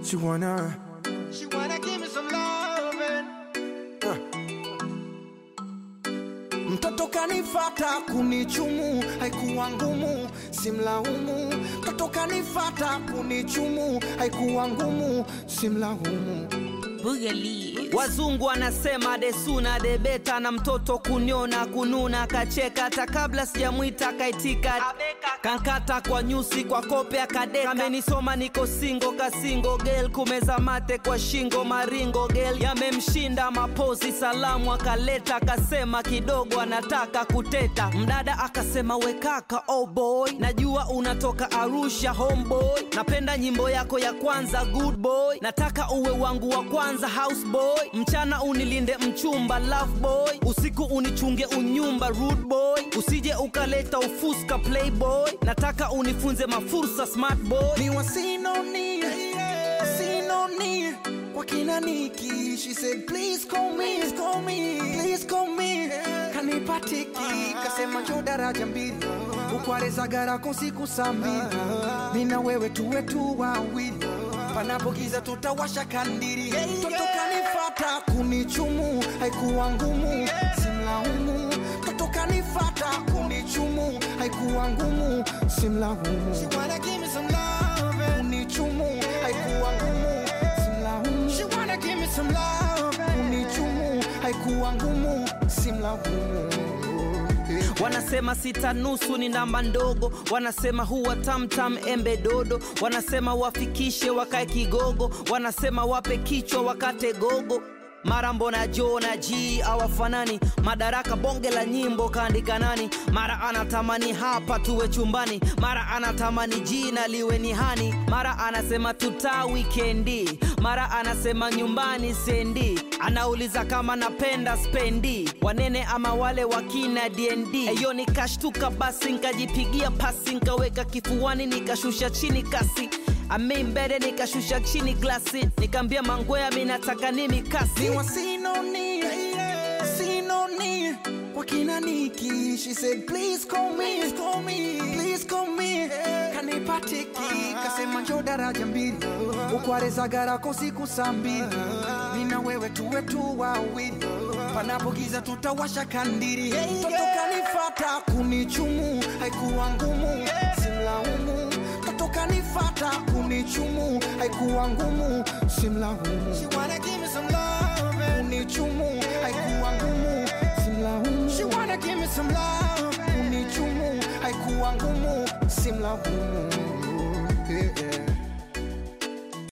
She wanna give me some loving. Mtoto kanifata kunichumu, haikuwa ngumu, simlaumu. Mtoto kanifata kunichumu, haikuwa ngumu, simlaumu. Wazungu wanasema the sooner the better, na mtoto kuniona kununa kacheka, hata kabla sijamuita kaitika, kankata kwa nyusi kwa kope akadeka. Kamenisoma niko single kasingo girl, kumeza mate kwa shingo maringo girl, yamemshinda mapozi salamu akaleta, akasema kidogo anataka kuteta. Mdada akasema we kaka oh boy, najua unatoka Arusha homeboy, napenda nyimbo yako ya kwanza good boy, nataka uwe wangu wa kwanza house boy, mchana unilinde mchumba love boy, usiku unichunge unyumba rude boy, usije ukaleta ufuska playboy, nataka unifunze mafursa smart boy. Ni wasinoni, sinoni kwa kina Niki. She said please call me, please call me. Kanipatiki, kasema njoo daraja mbili, ukwareza garako siku saa mbili, mina wewe tuwe tu wawili, panapo giza tutawasha kandiri. Mtoto kanifata kunichumu, haikuwa ngumu, simlaumu. Mtoto kanifata kunichumu, haikuwa ngumu, simlaumu. She wanna give me some loving. Kunichumu, haikuwa ngumu, simlaumu. She wanna give me some loving. Kunichumu, haikuwa ngumu, simlaumu. Wanasema sita nusu ni namba ndogo, wanasema huwa tamtam embe dodo, wanasema wafikishe wakae kigogo, wanasema wape kichwa wakate gogo. Mara mbona Jo na G hawafanani, madaraka bonge la nyimbo kaandika nani, mara anatamani hapa tuwe chumbani, mara anatamani jina liwe ni hani, mara anasema tuta weekendi, mara anasema nyumbani sendi, anauliza kama napenda spendi, wanene ama wale wakina D&D. Eyo nikashtuka basi nikajipigia pasi, nikaweka kifuani nikashusha chini kasi, ameimbede nikashusha chini glasi, nikambia mangwea minataka nimi kasi. Ni wasinoni, sinoni kwa kina Niki. She said please call me, please call me. Kanipatiki, kasema njoo daraja mbili, ukwareza garako siku saa mbili, mina wewe tuwe tu wawili, panapo giza tutawasha kandiri. Mtoto kanifata kunichumu, haikuwa ngumu, simlaumu. Mtoto kanifata kunichumu, haikuwa ngumu, simlaumu. She wanna give me some loving. Kunichumu, haikuwa ngumu, simlaumu. She wanna give me some loving. Kunichumu, haikuwa ngumu, simlaumu.